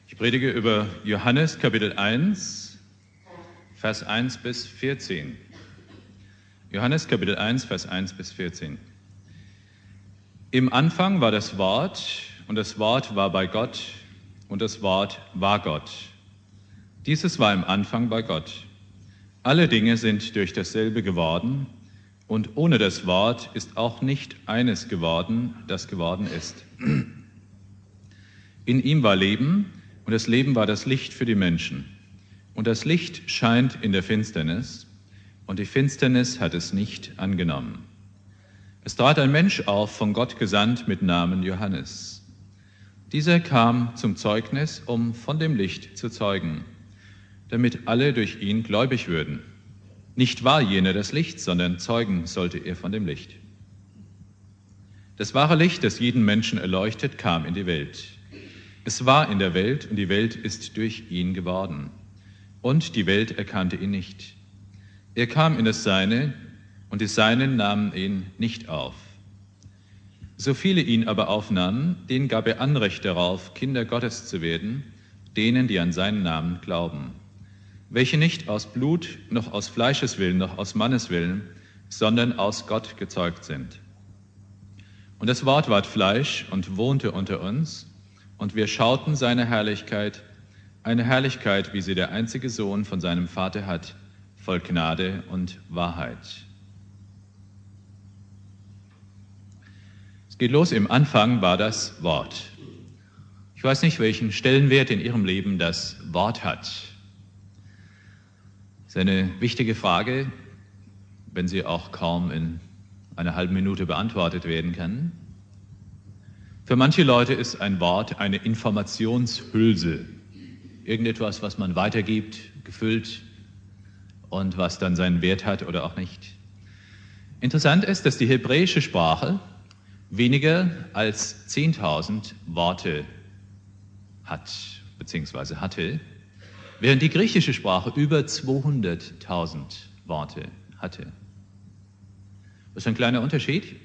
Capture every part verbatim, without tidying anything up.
Ich predige über Johannes Kapitel eins, Vers eins bis vierzehn. Johannes Kapitel eins, Vers eins bis vierzehn. Im Anfang war das Wort, und das Wort war bei Gott, und das Wort war Gott. Dieses war im Anfang bei Gott. Alle Dinge sind durch dasselbe geworden, und ohne das Wort ist auch nicht eines geworden, das geworden ist. In ihm war Leben, und das Leben war das Licht für die Menschen. Und das Licht scheint in der Finsternis, und die Finsternis hat es nicht angenommen. Es trat ein Mensch auf, von Gott gesandt, mit Namen Johannes. Dieser kam zum Zeugnis, um von dem Licht zu zeugen, damit alle durch ihn gläubig würden. Nicht war jener das Licht, sondern zeugen sollte er von dem Licht. Das wahre Licht, das jeden Menschen erleuchtet, kam in die Welt. Es war in der Welt, und die Welt ist durch ihn geworden. Und die Welt erkannte ihn nicht. Er kam in das Seine, und die Seinen nahmen ihn nicht auf. So viele ihn aber aufnahmen, denen gab er Anrecht darauf, Kinder Gottes zu werden, denen, die an seinen Namen glauben, welche nicht aus Blut, noch aus Fleisches Willen, noch aus Mannes Willen, sondern aus Gott gezeugt sind. Und das Wort ward Fleisch und wohnte unter uns, und wir schauten seine Herrlichkeit, eine Herrlichkeit, wie sie der einzige Sohn von seinem Vater hat, voll Gnade und Wahrheit. Es geht los, im Anfang war das Wort. Ich weiß nicht, welchen Stellenwert in Ihrem Leben das Wort hat. Das ist eine wichtige Frage, wenn sie auch kaum in einer halben Minute beantwortet werden kann. Für manche Leute ist ein Wort eine Informationshülse, irgendetwas, was man weitergibt, gefüllt und was dann seinen Wert hat oder auch nicht. Interessant ist, dass die hebräische Sprache weniger als zehntausend Worte hat, beziehungsweise hatte, während die griechische Sprache über zweihunderttausend Worte hatte. Das ist ein kleiner Unterschied.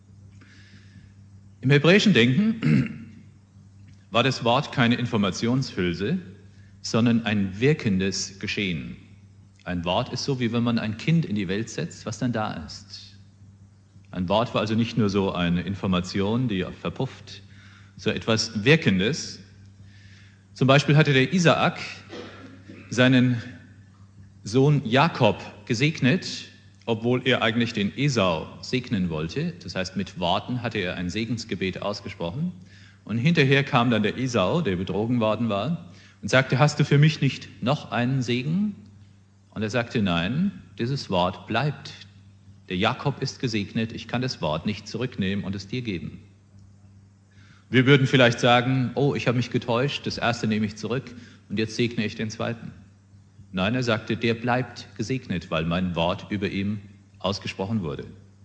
Im hebräischen Denken war das Wort keine Informationshülse, sondern ein wirkendes Geschehen. Ein Wort ist so, wie wenn man ein Kind in die Welt setzt, was dann da ist. Ein Wort war also nicht nur so eine Information, die verpufft, so etwas Wirkendes. Zum Beispiel hatte der Isaak seinen Sohn Jakob gesegnet, obwohl er eigentlich den Esau segnen wollte. Das heißt, mit Worten hatte er ein Segensgebet ausgesprochen. Und hinterher kam dann der Esau, der betrogen worden war, und sagte, hast du für mich nicht noch einen Segen? Und er sagte, nein, dieses Wort bleibt. Der Jakob ist gesegnet, ich kann das Wort nicht zurücknehmen und es dir geben. Wir würden vielleicht sagen, oh, ich habe mich getäuscht, das erste nehme ich zurück und jetzt segne ich den zweiten. Nein, er sagte, der bleibt gesegnet, weil mein Wort über ihm ausgesprochen wurde.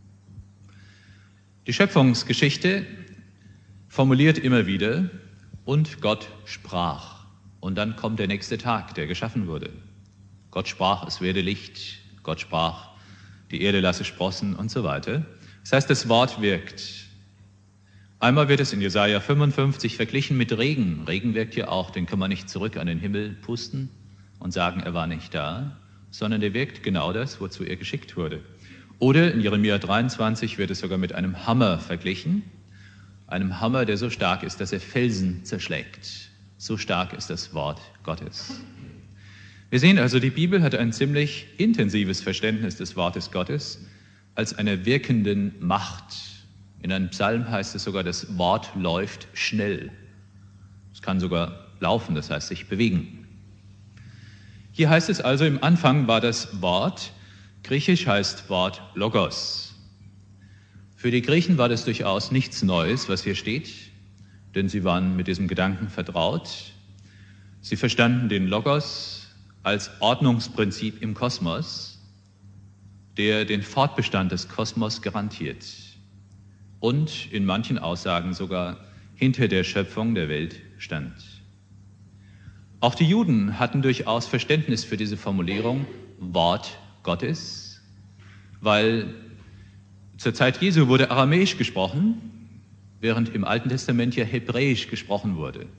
Die Schöpfungsgeschichte formuliert immer wieder, und Gott sprach. Und dann kommt der nächste Tag, der geschaffen wurde. Gott sprach, es werde Licht. Gott sprach, die Erde lasse sprossen und so weiter. Das heißt, das Wort wirkt. Einmal wird es in Jesaja fünfundfünfzig verglichen mit Regen. Regen wirkt ja auch, den kann man nicht zurück an den Himmel pusten und sagen, er war nicht da, sondern der wirkt genau das, wozu er geschickt wurde. Oder in Jeremia dreiundzwanzig wird es sogar mit einem Hammer verglichen, einem Hammer, der so stark ist, dass er Felsen zerschlägt. So stark ist das Wort Gottes. Wir sehen also, die Bibel hat ein ziemlich intensives Verständnis des Wortes Gottes als einer wirkenden Macht. In einem Psalm heißt es sogar, das Wort läuft schnell. Es kann sogar laufen, das heißt sich bewegen. Hier heißt es also, im Anfang war das Wort, griechisch heißt Wort Logos. Für die Griechen war das durchaus nichts Neues, was hier steht, denn sie waren mit diesem Gedanken vertraut. Sie verstanden den Logos als Ordnungsprinzip im Kosmos, der den Fortbestand des Kosmos garantiert und in manchen Aussagen sogar hinter der Schöpfung der Welt stand. Auch die Juden hatten durchaus Verständnis für diese Formulierung Wort Gottes, weil zur Zeit Jesu wurde Aramäisch gesprochen, während im Alten Testament ja Hebräisch gesprochen wurde.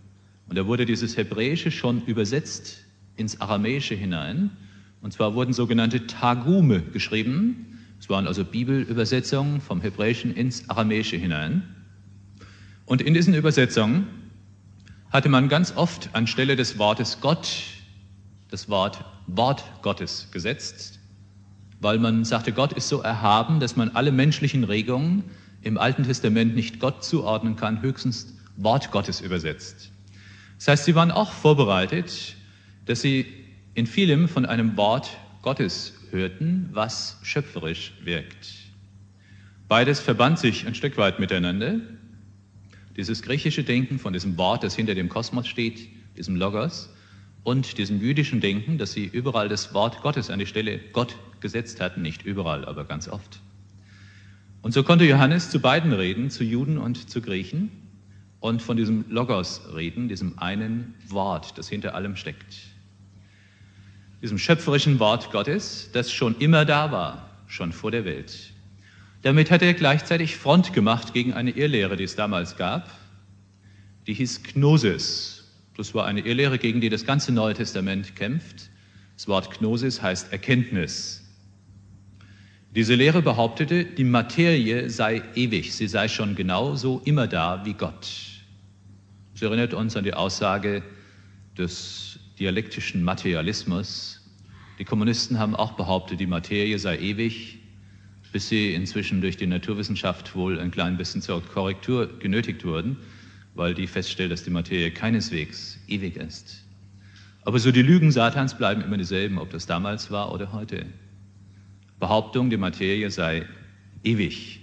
Und da wurde dieses Hebräische schon übersetzt ins Aramäische hinein. Und zwar wurden sogenannte Targume geschrieben. Es waren also Bibelübersetzungen vom Hebräischen ins Aramäische hinein. Und in diesen Übersetzungen hatte man ganz oft anstelle des Wortes Gott das Wort Wort Gottes gesetzt, weil man sagte, Gott ist so erhaben, dass man alle menschlichen Regungen im Alten Testament nicht Gott zuordnen kann, höchstens Wort Gottes übersetzt. Das heißt, sie waren auch vorbereitet, dass sie in vielem von einem Wort Gottes hörten, was schöpferisch wirkt. Beides verband sich ein Stück weit miteinander. Dieses griechische Denken von diesem Wort, das hinter dem Kosmos steht, diesem Logos, und diesem jüdischen Denken, dass sie überall das Wort Gottes an die Stelle Gott gesetzt hatten, nicht überall, aber ganz oft. Und so konnte Johannes zu beiden reden, zu Juden und zu Griechen, und von diesem Logos reden, diesem einen Wort, das hinter allem steckt. Diesem schöpferischen Wort Gottes, das schon immer da war, schon vor der Welt. Damit hat er gleichzeitig Front gemacht gegen eine Irrlehre, die es damals gab, die hieß Gnosis. Das war eine Irrlehre, gegen die das ganze Neue Testament kämpft. Das Wort Gnosis heißt Erkenntnis. Diese Lehre behauptete, die Materie sei ewig, sie sei schon genauso immer da wie Gott. Das erinnert uns an die Aussage des dialektischen Materialismus. Die Kommunisten haben auch behauptet, die Materie sei ewig, bis sie inzwischen durch die Naturwissenschaft wohl ein klein bisschen zur Korrektur genötigt wurden, weil die feststellt, dass die Materie keineswegs ewig ist. Aber so die Lügen Satans bleiben immer dieselben, ob das damals war oder heute. Behauptung, die Materie sei ewig.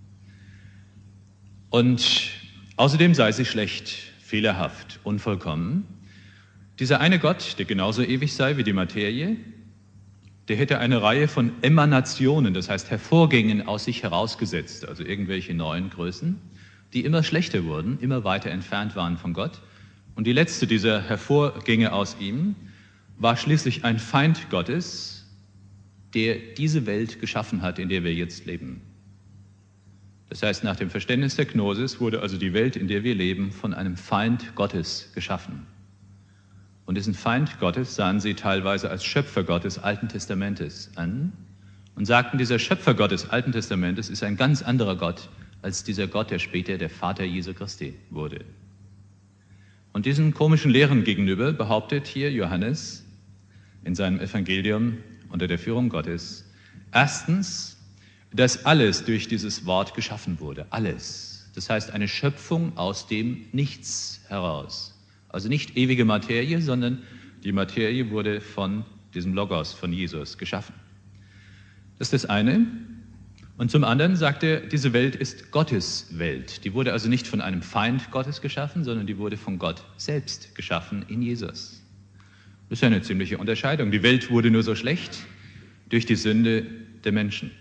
Und außerdem sei sie schlecht, fehlerhaft, unvollkommen. Dieser eine Gott, der genauso ewig sei wie die Materie, der hätte eine Reihe von Emanationen, das heißt Hervorgängen aus sich herausgesetzt, also irgendwelche neuen Größen, die immer schlechter wurden, immer weiter entfernt waren von Gott. Und die letzte dieser Hervorgänge aus ihm war schließlich ein Feind Gottes, der diese Welt geschaffen hat, in der wir jetzt leben. Das heißt, nach dem Verständnis der Gnosis wurde also die Welt, in der wir leben, von einem Feind Gottes geschaffen. Und diesen Feind Gottes sahen sie teilweise als Schöpfergott des Alten Testamentes an und sagten, dieser Schöpfergott des Alten Testamentes ist ein ganz anderer Gott als dieser Gott, der später der Vater Jesu Christi wurde. Und diesen komischen Lehren gegenüber behauptet hier Johannes in seinem Evangelium unter der Führung Gottes, erstens, dass alles durch dieses Wort geschaffen wurde, alles. Das heißt, eine Schöpfung aus dem Nichts heraus. Also nicht ewige Materie, sondern die Materie wurde von diesem Logos, von Jesus geschaffen. Das ist das eine. Und zum anderen sagt er, diese Welt ist Gottes Welt. Die wurde also nicht von einem Feind Gottes geschaffen, sondern die wurde von Gott selbst geschaffen in Jesus. Das ist ja eine ziemliche Unterscheidung. Die Welt wurde nur so schlecht durch die Sünde der Menschen.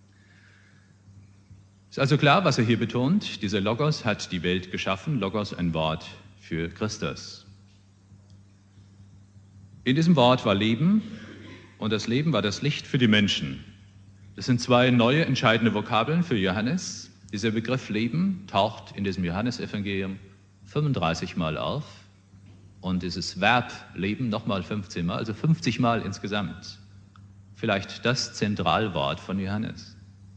Ist also klar, was er hier betont. Dieser Logos hat die Welt geschaffen. Logos, ein Wort für Christus. In diesem Wort war Leben und das Leben war das Licht für die Menschen. Das sind zwei neue entscheidende Vokabeln für Johannes. Dieser Begriff Leben taucht in diesem Johannesevangelium fünfunddreißig Mal auf und dieses Verb Leben nochmal fünfzehn Mal, also fünfzig Mal insgesamt. Vielleicht das Zentralwort von Johannes.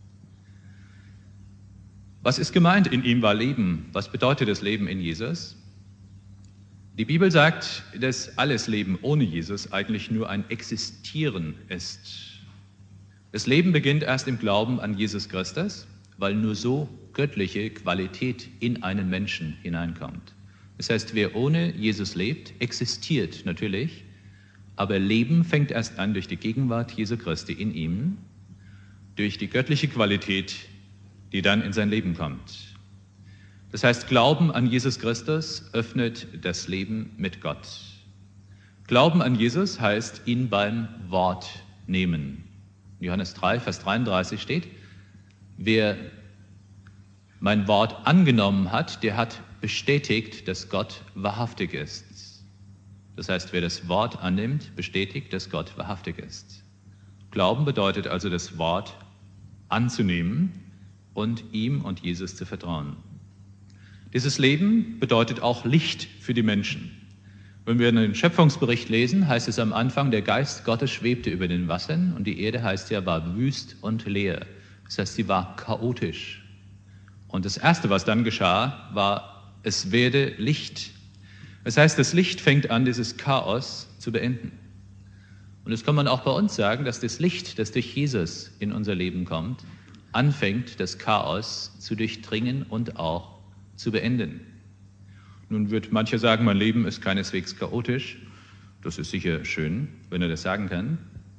Was ist gemeint? In ihm war Leben. Was bedeutet das Leben in Jesus? Die Bibel sagt, dass alles Leben ohne Jesus eigentlich nur ein Existieren ist. Das Leben beginnt erst im Glauben an Jesus Christus, weil nur so göttliche Qualität in einen Menschen hineinkommt. Das heißt, wer ohne Jesus lebt, existiert natürlich, aber Leben fängt erst an durch die Gegenwart Jesu Christi in ihm, durch die göttliche Qualität, die dann in sein Leben kommt. Das heißt, Glauben an Jesus Christus öffnet das Leben mit Gott. Glauben an Jesus heißt, ihn beim Wort nehmen. In Johannes drei, Vers dreiunddreißig steht, wer mein Wort angenommen hat, der hat bestätigt, dass Gott wahrhaftig ist. Das heißt, wer das Wort annimmt, bestätigt, dass Gott wahrhaftig ist. Glauben bedeutet also, das Wort anzunehmen und ihm und Jesus zu vertrauen. Dieses Leben bedeutet auch Licht für die Menschen. Wenn wir den Schöpfungsbericht lesen, heißt es am Anfang, der Geist Gottes schwebte über den Wassern und die Erde, heißt ja, war wüst und leer. Das heißt, sie war chaotisch. Und das Erste, was dann geschah, war, es werde Licht. Das heißt, das Licht fängt an, dieses Chaos zu beenden. Und das kann man auch bei uns sagen, dass das Licht, das durch Jesus in unser Leben kommt, anfängt, das Chaos zu durchdringen und auch zu beenden. Nun wird mancher sagen, mein Leben ist keineswegs chaotisch. Das ist sicher schön, wenn er das sagen kann.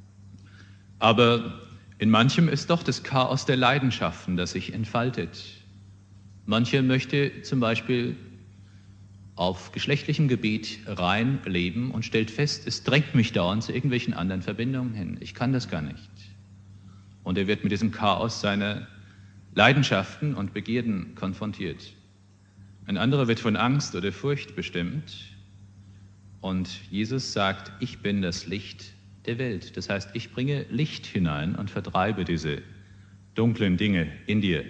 Aber in manchem ist doch das Chaos der Leidenschaften, das sich entfaltet. Mancher möchte zum Beispiel auf geschlechtlichem Gebiet rein leben und stellt fest, es drängt mich dauernd zu irgendwelchen anderen Verbindungen hin. Ich kann das gar nicht. Und er wird mit diesem Chaos seiner Leidenschaften und Begierden konfrontiert. Ein anderer wird von Angst oder Furcht bestimmt. Und Jesus sagt, ich bin das Licht der Welt. Das heißt, ich bringe Licht hinein und vertreibe diese dunklen Dinge in dir.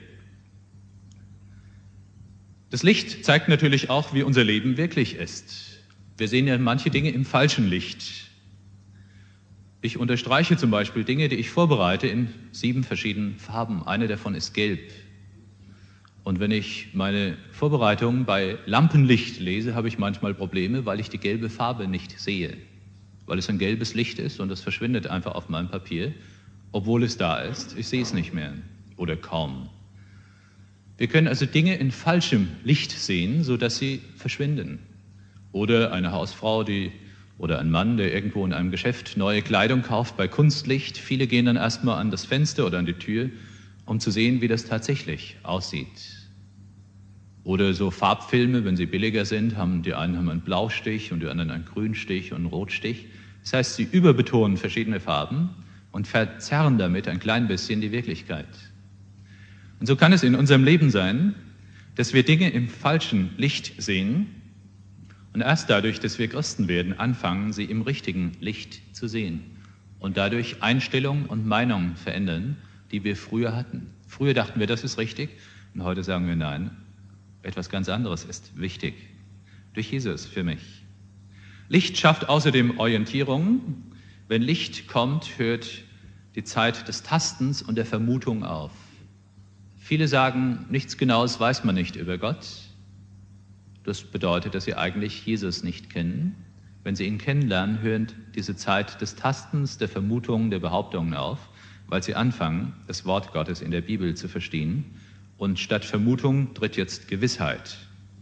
Das Licht zeigt natürlich auch, wie unser Leben wirklich ist. Wir sehen ja manche Dinge im falschen Licht. Ich unterstreiche zum Beispiel Dinge, die ich vorbereite, in sieben verschiedenen Farben. Eine davon ist gelb. Und wenn ich meine Vorbereitung bei Lampenlicht lese, habe ich manchmal Probleme, weil ich die gelbe Farbe nicht sehe. Weil es ein gelbes Licht ist und es verschwindet einfach auf meinem Papier, obwohl es da ist. Ich sehe es nicht mehr oder kaum. Wir können also Dinge in falschem Licht sehen, sodass sie verschwinden. Oder eine Hausfrau, die oder ein Mann, der irgendwo in einem Geschäft neue Kleidung kauft bei Kunstlicht. Viele gehen dann erstmal an das Fenster oder an die Tür, um zu sehen, wie das tatsächlich aussieht. Oder so Farbfilme, wenn sie billiger sind, haben die einen haben einen Blaustich und die anderen einen Grünstich und einen Rotstich. Das heißt, sie überbetonen verschiedene Farben und verzerren damit ein klein bisschen die Wirklichkeit. Und so kann es in unserem Leben sein, dass wir Dinge im falschen Licht sehen und erst dadurch, dass wir Christen werden, anfangen, sie im richtigen Licht zu sehen und dadurch Einstellungen und Meinungen verändern, die wir früher hatten. Früher dachten wir, das ist richtig und heute sagen wir, nein, etwas ganz anderes ist wichtig. Durch Jesus für mich. Licht schafft außerdem Orientierung. Wenn Licht kommt, hört die Zeit des Tastens und der Vermutung auf. Viele sagen, nichts Genaues weiß man nicht über Gott. Das bedeutet, dass sie eigentlich Jesus nicht kennen. Wenn sie ihn kennenlernen, hört diese Zeit des Tastens, der Vermutungen, der Behauptungen auf, weil sie anfangen, das Wort Gottes in der Bibel zu verstehen. Und statt Vermutung tritt jetzt Gewissheit.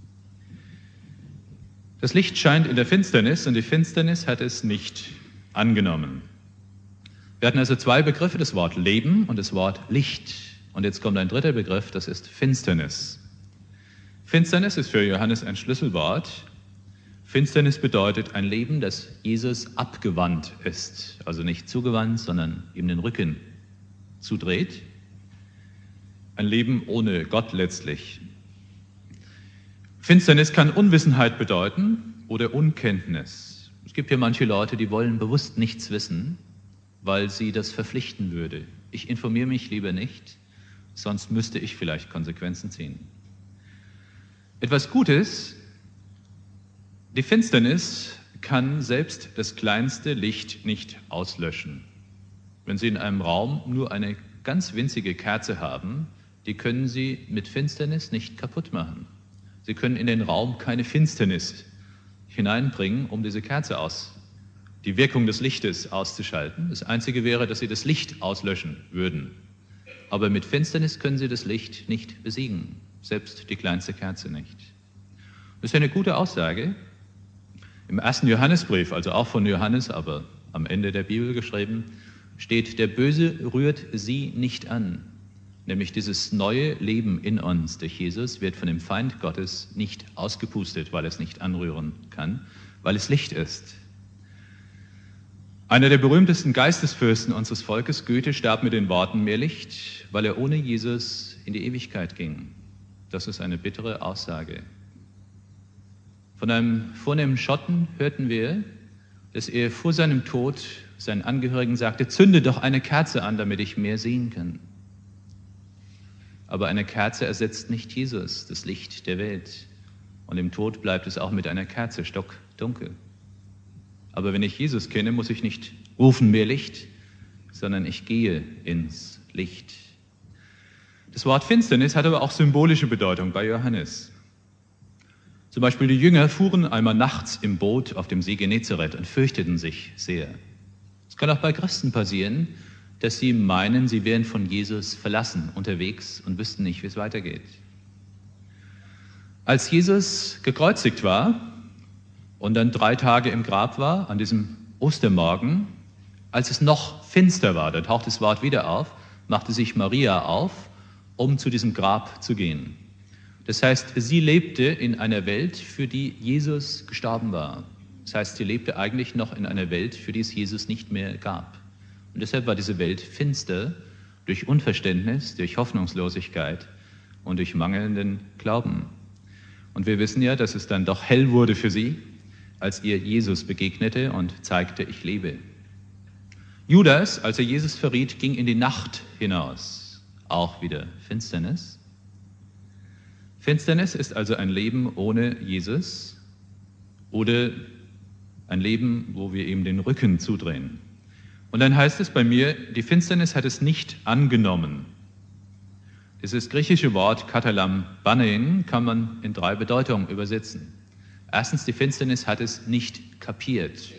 Das Licht scheint in der Finsternis und die Finsternis hat es nicht angenommen. Wir hatten also zwei Begriffe, das Wort Leben und das Wort Licht. Und jetzt kommt ein dritter Begriff, das ist Finsternis. Finsternis ist für Johannes ein Schlüsselwort. Finsternis bedeutet ein Leben, das Jesus abgewandt ist. Also nicht zugewandt, sondern ihm den Rücken zudreht. Ein Leben ohne Gott letztlich. Finsternis kann Unwissenheit bedeuten oder Unkenntnis. Es gibt ja manche Leute, die wollen bewusst nichts wissen, weil sie das verpflichten würde. Ich informiere mich lieber nicht, sonst müsste ich vielleicht Konsequenzen ziehen. Etwas Gutes, die Finsternis kann selbst das kleinste Licht nicht auslöschen. Wenn Sie in einem Raum nur eine ganz winzige Kerze haben, die können Sie mit Finsternis nicht kaputt machen. Sie können in den Raum keine Finsternis hineinbringen, um diese Kerze aus, die Wirkung des Lichtes auszuschalten. Das Einzige wäre, dass Sie das Licht auslöschen würden. Aber mit Finsternis können Sie das Licht nicht besiegen, selbst die kleinste Kerze nicht. Das ist eine gute Aussage. Im ersten Johannesbrief, also auch von Johannes, aber am Ende der Bibel geschrieben, steht, der Böse rührt sie nicht an. Nämlich dieses neue Leben in uns durch Jesus wird von dem Feind Gottes nicht ausgepustet, weil es nicht anrühren kann, weil es Licht ist. Einer der berühmtesten Geistesfürsten unseres Volkes, Goethe, starb mit den Worten, mehr Licht, weil er ohne Jesus in die Ewigkeit ging. Das ist eine bittere Aussage. Von einem vornehmen Schotten hörten wir, dass er vor seinem Tod seinen Angehörigen sagte, zünde doch eine Kerze an, damit ich mehr sehen kann. Aber eine Kerze ersetzt nicht Jesus, das Licht der Welt. Und im Tod bleibt es auch mit einer Kerze stockdunkel. Aber wenn ich Jesus kenne, muss ich nicht rufen, mehr Licht, sondern ich gehe ins Licht. Das Wort Finsternis hat aber auch symbolische Bedeutung bei Johannes. Zum Beispiel die Jünger fuhren einmal nachts im Boot auf dem See Genezareth und fürchteten sich sehr. Es kann auch bei Christen passieren, dass sie meinen, sie wären von Jesus verlassen, unterwegs und wüssten nicht, wie es weitergeht. Als Jesus gekreuzigt war und dann drei Tage im Grab war, an diesem Ostermorgen, als es noch finster war, da taucht das Wort wieder auf, machte sich Maria auf, um zu diesem Grab zu gehen. Das heißt, sie lebte in einer Welt, für die Jesus gestorben war. Das heißt, sie lebte eigentlich noch in einer Welt, für die es Jesus nicht mehr gab. Und deshalb war diese Welt finster durch Unverständnis, durch Hoffnungslosigkeit und durch mangelnden Glauben. Und wir wissen ja, dass es dann doch hell wurde für sie, als ihr Jesus begegnete und zeigte, ich lebe. Judas, als er Jesus verriet, ging in die Nacht hinaus. Auch wieder Finsternis. Finsternis ist also ein Leben ohne Jesus oder ein Leben, wo wir ihm den Rücken zudrehen. Und dann heißt es bei mir, die Finsternis hat es nicht angenommen. Dieses griechische Wort katalam banein kann man in drei Bedeutungen übersetzen. Erstens, die Finsternis hat es nicht kapiert.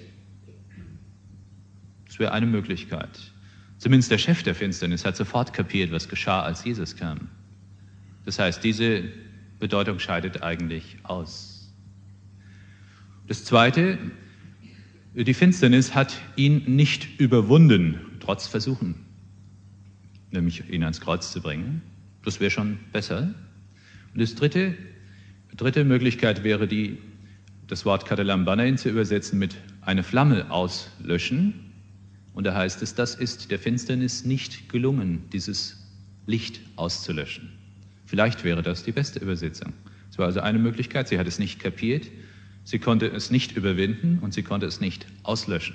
Das wäre eine Möglichkeit. Zumindest der Chef der Finsternis hat sofort kapiert, was geschah, als Jesus kam. Das heißt, diese Bedeutung scheidet eigentlich aus. Das Zweite, die Finsternis hat ihn nicht überwunden, trotz Versuchen, nämlich ihn ans Kreuz zu bringen. Das wäre schon besser. Und das dritte, dritte Möglichkeit wäre die, das Wort katalam banein zu übersetzen mit eine Flamme auslöschen. Und da heißt es, das ist der Finsternis nicht gelungen, dieses Licht auszulöschen. Vielleicht wäre das die beste Übersetzung. Es war also eine Möglichkeit, sie hat es nicht kapiert, sie konnte es nicht überwinden und sie konnte es nicht auslöschen.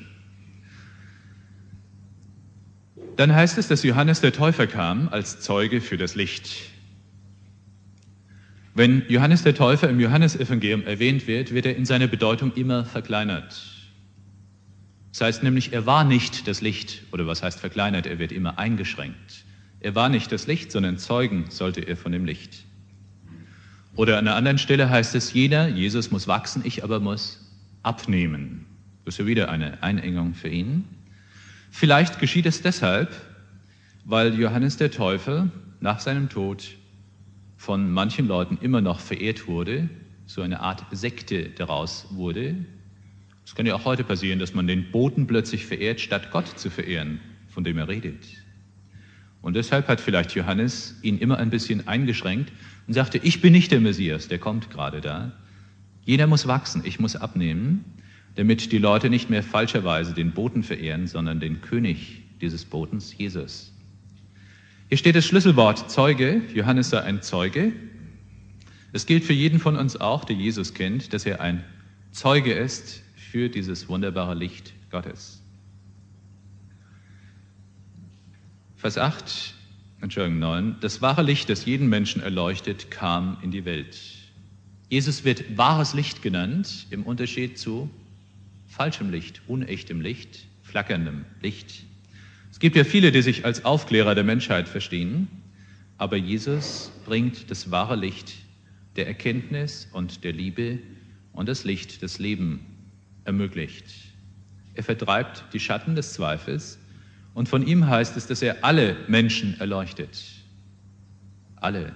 Dann heißt es, dass Johannes der Täufer kam als Zeuge für das Licht. Wenn Johannes der Täufer im Johannesevangelium erwähnt wird, wird er in seiner Bedeutung immer verkleinert. Das heißt nämlich, er war nicht das Licht, oder was heißt verkleinert, er wird immer eingeschränkt. Er war nicht das Licht, sondern Zeugen sollte er von dem Licht. Oder an einer anderen Stelle heißt es, jeder, Jesus muss wachsen, ich aber muss abnehmen. Das ist ja wieder eine Einengung für ihn. Vielleicht geschieht es deshalb, weil Johannes der Täufer nach seinem Tod von manchen Leuten immer noch verehrt wurde, so eine Art Sekte daraus wurde. Es kann ja auch heute passieren, dass man den Boten plötzlich verehrt, statt Gott zu verehren, von dem er redet. Und deshalb hat vielleicht Johannes ihn immer ein bisschen eingeschränkt und sagte, ich bin nicht der Messias, der kommt gerade da. Jeder muss wachsen, ich muss abnehmen, damit die Leute nicht mehr falscherweise den Boten verehren, sondern den König dieses Botens, Jesus. Hier steht das Schlüsselwort Zeuge. Johannes sei ein Zeuge. Es gilt für jeden von uns auch, der Jesus kennt, dass er ein Zeuge ist für dieses wunderbare Licht Gottes. Vers acht, Entschuldigung, neun. Das wahre Licht, das jeden Menschen erleuchtet, kam in die Welt. Jesus wird wahres Licht genannt, im Unterschied zu falschem Licht, unechtem Licht, flackerndem Licht. Es gibt ja viele, die sich als Aufklärer der Menschheit verstehen, aber Jesus bringt das wahre Licht der Erkenntnis und der Liebe und das Licht, das Leben ermöglicht. Er vertreibt die Schatten des Zweifels und von ihm heißt es, dass er alle Menschen erleuchtet. Alle.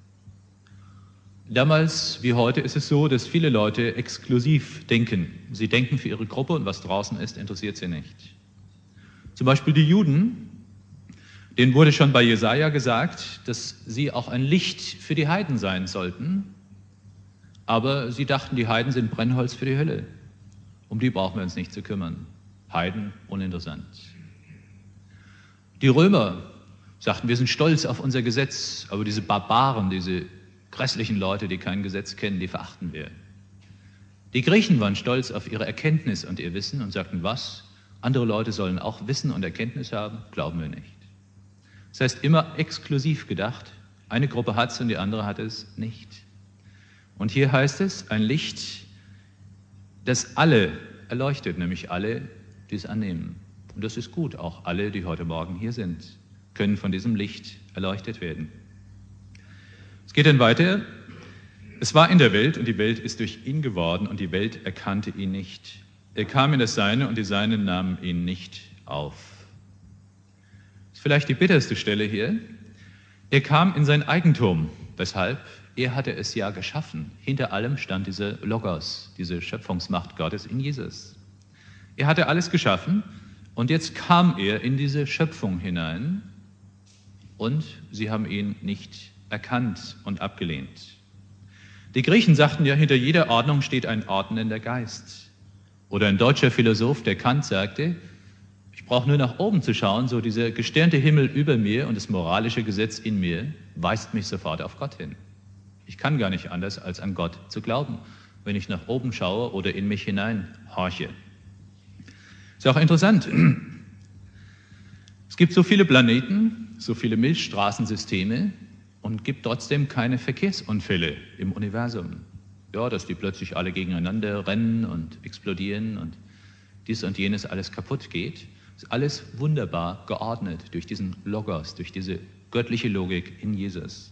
Damals wie heute ist es so, dass viele Leute exklusiv denken. Sie denken für ihre Gruppe und was draußen ist, interessiert sie nicht. Zum Beispiel die Juden, denen wurde schon bei Jesaja gesagt, dass sie auch ein Licht für die Heiden sein sollten, aber sie dachten, die Heiden sind Brennholz für die Hölle. Um die brauchen wir uns nicht zu kümmern. Heiden, uninteressant. Die Römer sagten, wir sind stolz auf unser Gesetz, aber diese Barbaren, diese grässlichen Leute, die kein Gesetz kennen, die verachten wir. Die Griechen waren stolz auf ihre Erkenntnis und ihr Wissen und sagten, was? Andere Leute sollen auch Wissen und Erkenntnis haben? Glauben wir nicht. Das heißt, immer exklusiv gedacht. Eine Gruppe hat es und die andere hat es nicht. Und hier heißt es, ein Licht, das alle erleuchtet, nämlich alle, die es annehmen. Und das ist gut, auch alle, die heute Morgen hier sind, können von diesem Licht erleuchtet werden. Es geht dann weiter. Es war in der Welt und die Welt ist durch ihn geworden und die Welt erkannte ihn nicht. Er kam in das Seine und die Seinen nahmen ihn nicht auf. Das ist vielleicht die bitterste Stelle hier. Er kam in sein Eigentum. Weshalb? Er hatte es ja geschaffen. Hinter allem stand diese Logos, diese Schöpfungsmacht Gottes in Jesus. Er hatte alles geschaffen und jetzt kam er in diese Schöpfung hinein und sie haben ihn nicht erkannt und abgelehnt. Die Griechen sagten ja, hinter jeder Ordnung steht ein ordnender Geist. Oder ein deutscher Philosoph, der Kant, sagte, ich brauche nur nach oben zu schauen, so dieser gestirnte Himmel über mir und das moralische Gesetz in mir weist mich sofort auf Gott hin. Ich kann gar nicht anders, als an Gott zu glauben, wenn ich nach oben schaue oder in mich hinein horche. Ist auch interessant. Es gibt so viele Planeten, so viele Milchstraßensysteme und gibt trotzdem keine Verkehrsunfälle im Universum. Ja, dass die plötzlich alle gegeneinander rennen und explodieren und dies und jenes alles kaputt geht. Ist alles wunderbar geordnet durch diesen Logos, durch diese göttliche Logik in Jesus.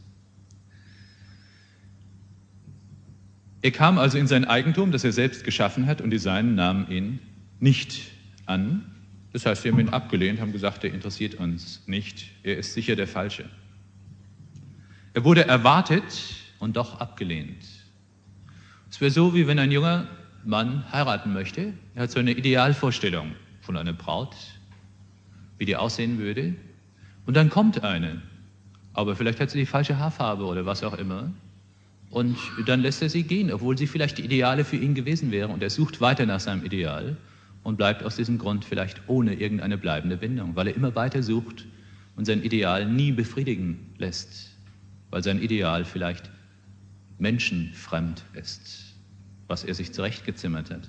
Er kam also in sein Eigentum, das er selbst geschaffen hat, und die Seinen nahmen ihn nicht an. Das heißt, sie haben ihn abgelehnt, haben gesagt, er interessiert uns nicht, er ist sicher der Falsche. Er wurde erwartet und doch abgelehnt. Es wäre so, wie wenn ein junger Mann heiraten möchte. Er hat so eine Idealvorstellung von einer Braut, wie die aussehen würde. Und dann kommt eine, aber vielleicht hat sie die falsche Haarfarbe oder was auch immer. Und dann lässt er sie gehen, obwohl sie vielleicht die Ideale für ihn gewesen wäre. Und er sucht weiter nach seinem Ideal und bleibt aus diesem Grund vielleicht ohne irgendeine bleibende Bindung, weil er immer weiter sucht und sein Ideal nie befriedigen lässt, weil sein Ideal vielleicht menschenfremd ist, was er sich zurechtgezimmert hat.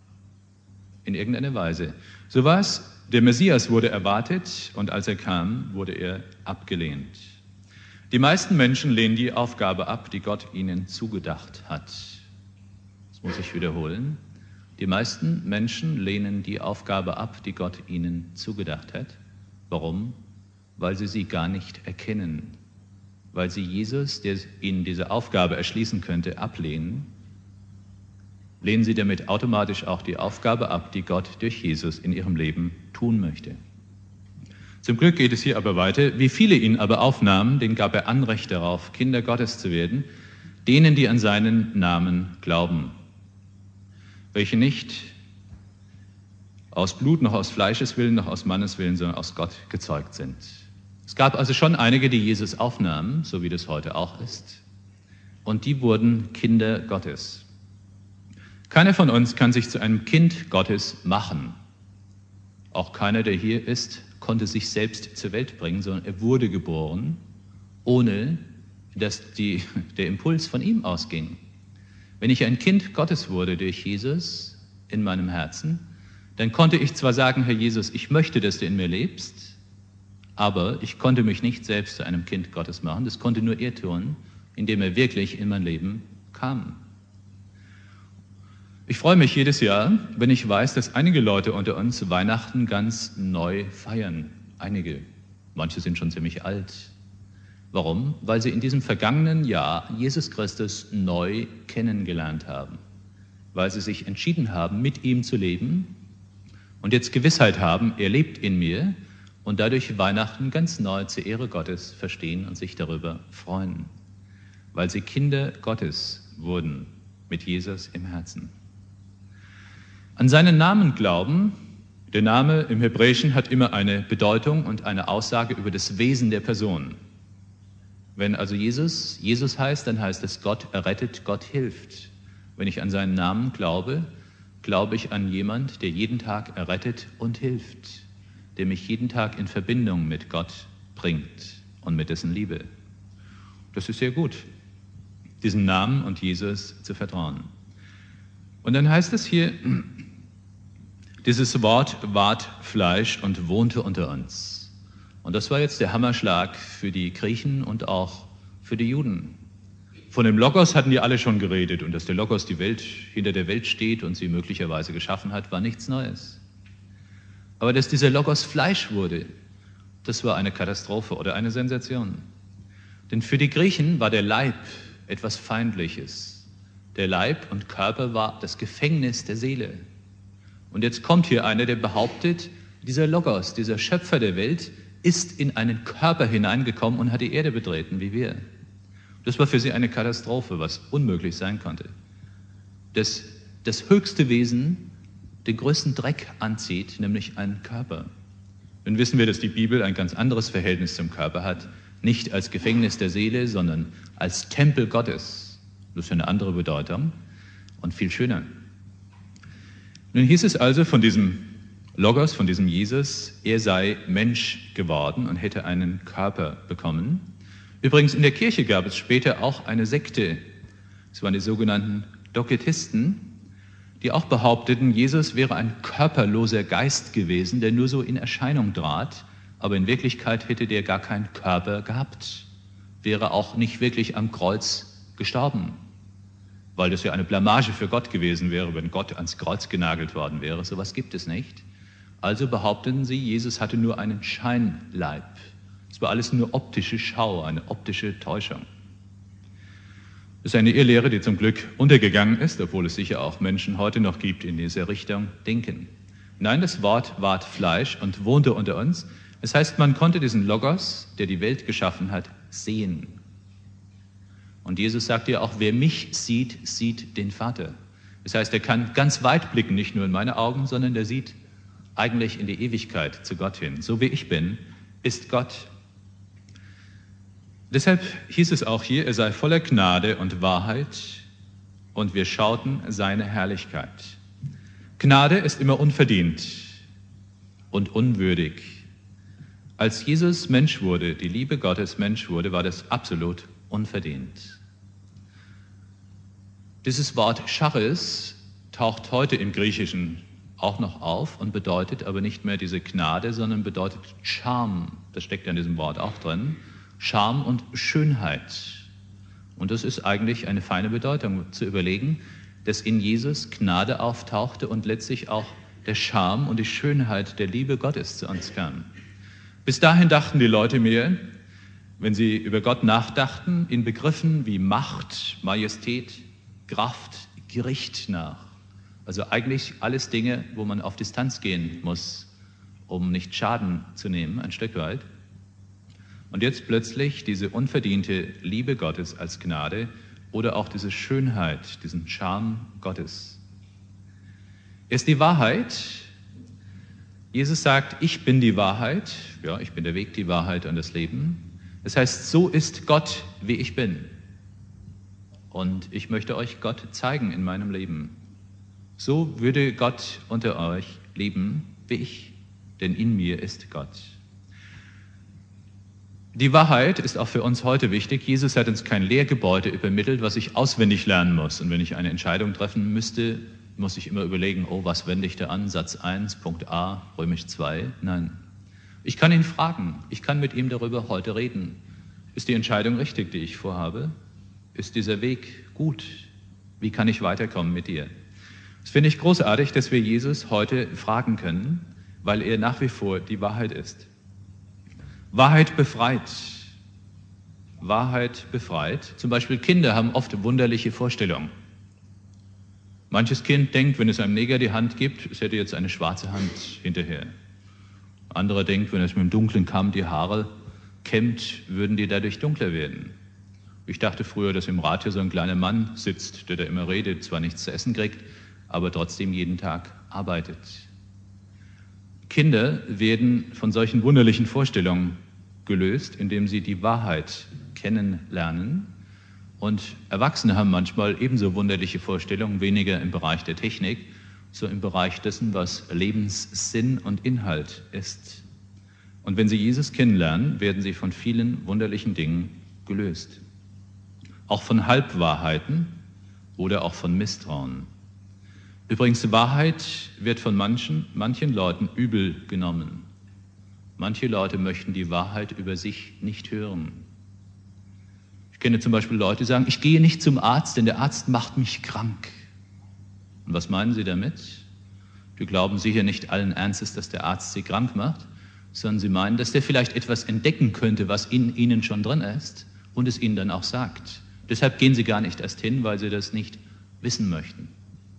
In irgendeiner Weise. So war es, der Messias wurde erwartet und als er kam, wurde er abgelehnt. Die meisten Menschen lehnen die Aufgabe ab, die Gott ihnen zugedacht hat. Das muss ich wiederholen. Die meisten Menschen lehnen die Aufgabe ab, die Gott ihnen zugedacht hat. Warum? Weil sie sie gar nicht erkennen. Weil sie Jesus, der ihnen diese Aufgabe erschließen könnte, ablehnen, lehnen sie damit automatisch auch die Aufgabe ab, die Gott durch Jesus in ihrem Leben tun möchte. Zum Glück geht es hier aber weiter. Wie viele ihn aber aufnahmen, denen gab er Anrecht darauf, Kinder Gottes zu werden, denen, die an seinen Namen glauben, welche nicht aus Blut noch aus Fleisches Willen noch aus Mannes Willen, sondern aus Gott gezeugt sind. Es gab also schon einige, die Jesus aufnahmen, so wie das heute auch ist, und die wurden Kinder Gottes. Keiner von uns kann sich zu einem Kind Gottes machen. Auch keiner, der hier ist, konnte sich selbst zur Welt bringen, sondern er wurde geboren, ohne dass die, der Impuls von ihm ausging. Wenn ich ein Kind Gottes wurde durch Jesus in meinem Herzen, dann konnte ich zwar sagen, Herr Jesus, ich möchte, dass du in mir lebst, aber ich konnte mich nicht selbst zu einem Kind Gottes machen. Das konnte nur er tun, indem er wirklich in mein Leben kam. Ich freue mich jedes Jahr, wenn ich weiß, dass einige Leute unter uns Weihnachten ganz neu feiern. Einige, manche sind schon ziemlich alt. Warum? Weil sie in diesem vergangenen Jahr Jesus Christus neu kennengelernt haben. Weil sie sich entschieden haben, mit ihm zu leben und jetzt Gewissheit haben, er lebt in mir und dadurch Weihnachten ganz neu zur Ehre Gottes verstehen und sich darüber freuen. Weil sie Kinder Gottes wurden mit Jesus im Herzen. An seinen Namen glauben, der Name im Hebräischen hat immer eine Bedeutung und eine Aussage über das Wesen der Person. Wenn also Jesus Jesus heißt, dann heißt es Gott errettet, Gott hilft. Wenn ich an seinen Namen glaube, glaube ich an jemand, der jeden Tag errettet und hilft, der mich jeden Tag in Verbindung mit Gott bringt und mit dessen Liebe. Das ist sehr gut, diesem Namen und Jesus zu vertrauen. Und dann heißt es hier, dieses Wort ward Fleisch und wohnte unter uns. Und das war jetzt der Hammerschlag für die Griechen und auch für die Juden. Von dem Logos hatten die alle schon geredet und dass der Logos die Welt hinter der Welt steht und sie möglicherweise geschaffen hat, war nichts Neues. Aber dass dieser Logos Fleisch wurde, das war eine Katastrophe oder eine Sensation. Denn für die Griechen war der Leib etwas Feindliches. Der Leib und Körper war das Gefängnis der Seele. Und jetzt kommt hier einer, der behauptet, dieser Logos, dieser Schöpfer der Welt, ist in einen Körper hineingekommen und hat die Erde betreten, wie wir. Das war für sie eine Katastrophe, was unmöglich sein konnte. Dass das höchste Wesen den größten Dreck anzieht, nämlich einen Körper. Nun wissen wir, dass die Bibel ein ganz anderes Verhältnis zum Körper hat, nicht als Gefängnis der Seele, sondern als Tempel Gottes. Das ist eine andere Bedeutung und viel schöner. Nun hieß es also von diesem Logos, von diesem Jesus, er sei Mensch geworden und hätte einen Körper bekommen. Übrigens, in der Kirche gab es später auch eine Sekte, das waren die sogenannten Doketisten, die auch behaupteten, Jesus wäre ein körperloser Geist gewesen, der nur so in Erscheinung trat, aber in Wirklichkeit hätte der gar keinen Körper gehabt, wäre auch nicht wirklich am Kreuz gestorben, weil das ja eine Blamage für Gott gewesen wäre, wenn Gott ans Kreuz genagelt worden wäre. So etwas gibt es nicht. Also behaupteten sie, Jesus hatte nur einen Scheinleib. Es war alles nur optische Schau, eine optische Täuschung. Das ist eine Irrlehre, die zum Glück untergegangen ist, obwohl es sicher auch Menschen heute noch gibt, in dieser Richtung denken. Nein, das Wort ward Fleisch und wohnte unter uns. Das heißt, man konnte diesen Logos, der die Welt geschaffen hat, sehen. Und Jesus sagt ja auch, wer mich sieht, sieht den Vater. Das heißt, er kann ganz weit blicken, nicht nur in meine Augen, sondern der sieht eigentlich in die Ewigkeit zu Gott hin. So wie ich bin, ist Gott. Deshalb hieß es auch hier, er sei voller Gnade und Wahrheit und wir schauten seine Herrlichkeit. Gnade ist immer unverdient und unwürdig. Als Jesus Mensch wurde, die Liebe Gottes Mensch wurde, war das absolut unverdient. Dieses Wort Charis taucht heute im Griechischen auch noch auf und bedeutet aber nicht mehr diese Gnade, sondern bedeutet Charme. Das steckt ja in diesem Wort auch drin. Charme und Schönheit. Und das ist eigentlich eine feine Bedeutung, zu überlegen, dass in Jesus Gnade auftauchte und letztlich auch der Charme und die Schönheit der Liebe Gottes zu uns kam. Bis dahin dachten die Leute mehr, wenn sie über Gott nachdachten, in Begriffen wie Macht, Majestät, Kraft, Gericht nach. Also eigentlich alles Dinge, wo man auf Distanz gehen muss, um nicht Schaden zu nehmen, ein Stück weit. Und jetzt plötzlich diese unverdiente Liebe Gottes als Gnade oder auch diese Schönheit, diesen Charme Gottes. Er ist die Wahrheit. Jesus sagt, ich bin die Wahrheit. Ja, ich bin der Weg, die Wahrheit und das Leben. Das heißt, so ist Gott, wie ich bin. Und ich möchte euch Gott zeigen in meinem Leben. So würde Gott unter euch leben wie ich, denn in mir ist Gott. Die Wahrheit ist auch für uns heute wichtig. Jesus hat uns kein Lehrgebäude übermittelt, was ich auswendig lernen muss. Und wenn ich eine Entscheidung treffen müsste, muss ich immer überlegen, oh, was wende ich da an? Satz eins, Punkt A, Römisch zwei. Nein. Ich kann ihn fragen. Ich kann mit ihm darüber heute reden. Ist die Entscheidung richtig, die ich vorhabe? Ist dieser Weg gut? Wie kann ich weiterkommen mit dir? Das finde ich großartig, dass wir Jesus heute fragen können, weil er nach wie vor die Wahrheit ist. Wahrheit befreit. Wahrheit befreit. Zum Beispiel Kinder haben oft wunderliche Vorstellungen. Manches Kind denkt, wenn es einem Neger die Hand gibt, es hätte jetzt eine schwarze Hand hinterher. Anderer denkt, wenn es mit einem dunklen Kamm die Haare kämmt, würden die dadurch dunkler werden. Ich dachte früher, dass im Radio so ein kleiner Mann sitzt, der da immer redet, zwar nichts zu essen kriegt, aber trotzdem jeden Tag arbeitet. Kinder werden von solchen wunderlichen Vorstellungen gelöst, indem sie die Wahrheit kennenlernen. Und Erwachsene haben manchmal ebenso wunderliche Vorstellungen, weniger im Bereich der Technik, so im Bereich dessen, was Lebenssinn und Inhalt ist. Und wenn sie Jesus kennenlernen, werden sie von vielen wunderlichen Dingen gelöst. Auch von Halbwahrheiten oder auch von Misstrauen. Übrigens, Wahrheit wird von manchen, manchen Leuten übel genommen. Manche Leute möchten die Wahrheit über sich nicht hören. Ich kenne zum Beispiel Leute, die sagen, ich gehe nicht zum Arzt, denn der Arzt macht mich krank. Und was meinen sie damit? Die glauben sicher nicht allen Ernstes, dass der Arzt sie krank macht, sondern sie meinen, dass der vielleicht etwas entdecken könnte, was in ihnen schon drin ist und es ihnen dann auch sagt. Deshalb gehen sie gar nicht erst hin, weil sie das nicht wissen möchten.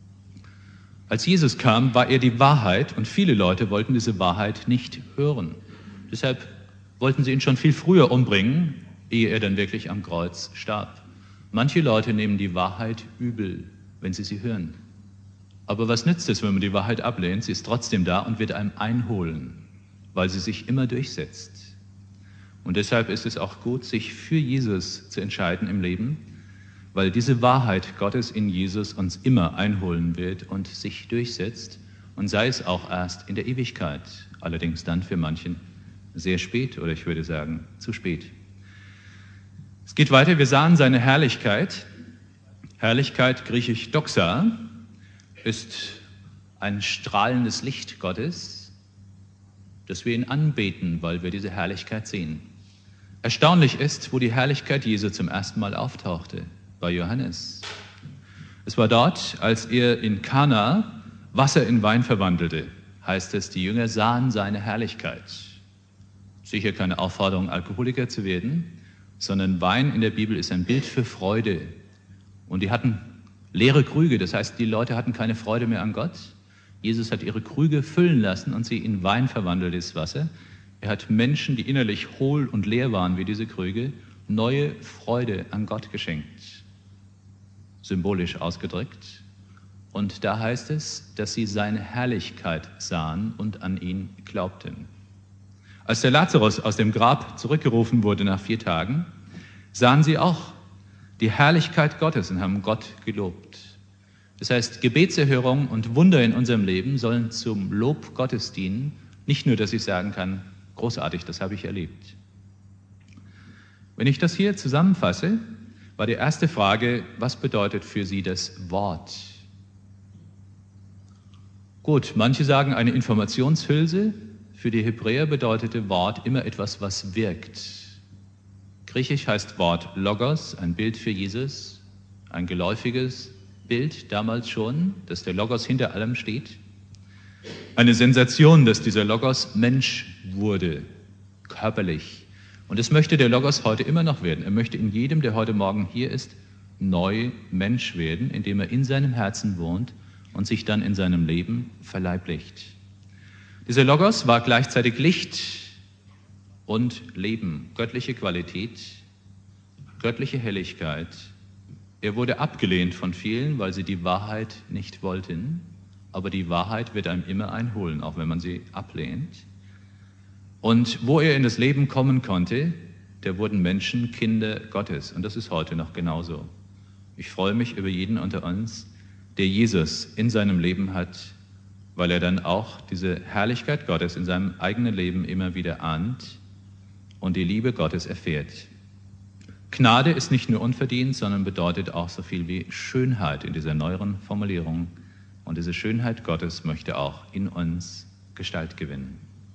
Als Jesus kam, war er die Wahrheit und viele Leute wollten diese Wahrheit nicht hören. Deshalb wollten sie ihn schon viel früher umbringen, ehe er dann wirklich am Kreuz starb. Manche Leute nehmen die Wahrheit übel, wenn sie sie hören. Aber was nützt es, wenn man die Wahrheit ablehnt? Sie ist trotzdem da und wird einem einholen, weil sie sich immer durchsetzt. Und deshalb ist es auch gut, sich für Jesus zu entscheiden im Leben, weil diese Wahrheit Gottes in Jesus uns immer einholen wird und sich durchsetzt und sei es auch erst in der Ewigkeit, allerdings dann für manchen sehr spät oder ich würde sagen zu spät. Es geht weiter, wir sahen seine Herrlichkeit. Herrlichkeit, griechisch Doxa, ist ein strahlendes Licht Gottes, dass wir ihn anbeten, weil wir diese Herrlichkeit sehen. Erstaunlich ist, wo die Herrlichkeit Jesu zum ersten Mal auftauchte, bei Johannes. Es war dort, als er in Kana Wasser in Wein verwandelte, heißt es, die Jünger sahen seine Herrlichkeit. Sicher keine Aufforderung, Alkoholiker zu werden, sondern Wein in der Bibel ist ein Bild für Freude. Und die hatten leere Krüge, das heißt, die Leute hatten keine Freude mehr an Gott. Jesus hat ihre Krüge füllen lassen und sie in Wein verwandelt, das Wasser. Er hat Menschen, die innerlich hohl und leer waren wie diese Krüge, neue Freude an Gott geschenkt. Symbolisch ausgedrückt. Und da heißt es, dass sie seine Herrlichkeit sahen und an ihn glaubten. Als der Lazarus aus dem Grab zurückgerufen wurde nach vier Tagen, sahen sie auch die Herrlichkeit Gottes und haben Gott gelobt. Das heißt, Gebetserhörung und Wunder in unserem Leben sollen zum Lob Gottes dienen. Nicht nur, dass ich sagen kann, großartig, das habe ich erlebt. Wenn ich das hier zusammenfasse, war die erste Frage, was bedeutet für Sie das Wort? Gut, manche sagen eine Informationshülse. Für die Hebräer bedeutete Wort immer etwas, was wirkt. Griechisch heißt Wort Logos, ein Bild für Jesus, ein geläufiges Bild damals schon, dass der Logos hinter allem steht. Eine Sensation, dass dieser Logos Mensch wurde, körperlich. Und das möchte der Logos heute immer noch werden. Er möchte in jedem, der heute Morgen hier ist, neu Mensch werden, indem er in seinem Herzen wohnt und sich dann in seinem Leben verleiblicht. Dieser Logos war gleichzeitig Licht und Leben, göttliche Qualität, göttliche Helligkeit. Er wurde abgelehnt von vielen, weil sie die Wahrheit nicht wollten, aber die Wahrheit wird einem immer einholen, auch wenn man sie ablehnt. Und wo er in das Leben kommen konnte, da wurden Menschen Kinder Gottes und das ist heute noch genauso. Ich freue mich über jeden unter uns, der Jesus in seinem Leben hat, weil er dann auch diese Herrlichkeit Gottes in seinem eigenen Leben immer wieder ahnt und die Liebe Gottes erfährt. Gnade ist nicht nur unverdient, sondern bedeutet auch so viel wie Schönheit in dieser neueren Formulierung. Und diese Schönheit Gottes möchte auch in uns Gestalt gewinnen.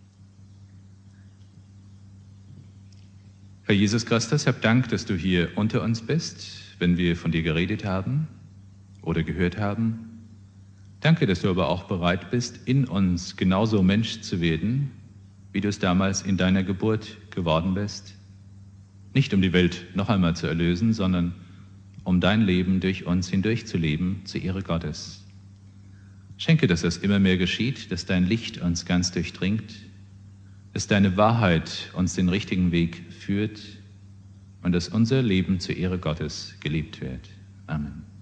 Herr Jesus Christus, hab Dank, dass du hier unter uns bist, wenn wir von dir geredet haben oder gehört haben. Danke, dass du aber auch bereit bist, in uns genauso Mensch zu werden, wie du es damals in deiner Geburt geworden bist. Nicht um die Welt noch einmal zu erlösen, sondern um dein Leben durch uns hindurch zu leben, zur Ehre Gottes. Schenke, dass das immer mehr geschieht, dass dein Licht uns ganz durchdringt, dass deine Wahrheit uns den richtigen Weg führt und dass unser Leben zur Ehre Gottes gelebt wird. Amen.